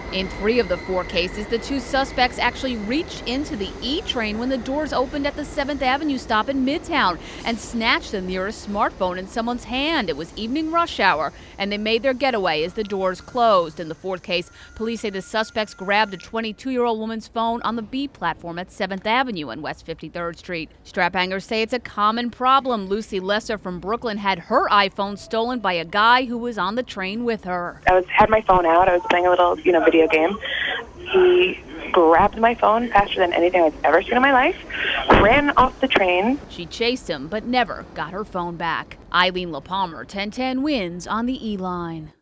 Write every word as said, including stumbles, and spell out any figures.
In three of the four cases, the two suspects actually reached into the E train when the doors opened at the seventh Avenue stop in Midtown and snatched the nearest smartphone in someone's hand. It was evening rush hour, and they made their getaway as the doors closed. In the fourth case, police say the suspects grabbed a twenty-two-year-old woman's phone on the B platform at seventh Avenue and West fifty-third Street. Strap hangers say it's a common problem. Lucy Lesser from Brooklyn had her iPhone stolen by a guy who was on the train with her. I was had my phone out. I was playing a little, you know, video game. He grabbed my phone faster than anything I've ever seen in my life, ran off the train. She chased him, but never got her phone back. Eileen LaPalmer, ten ten wins on the E-Line.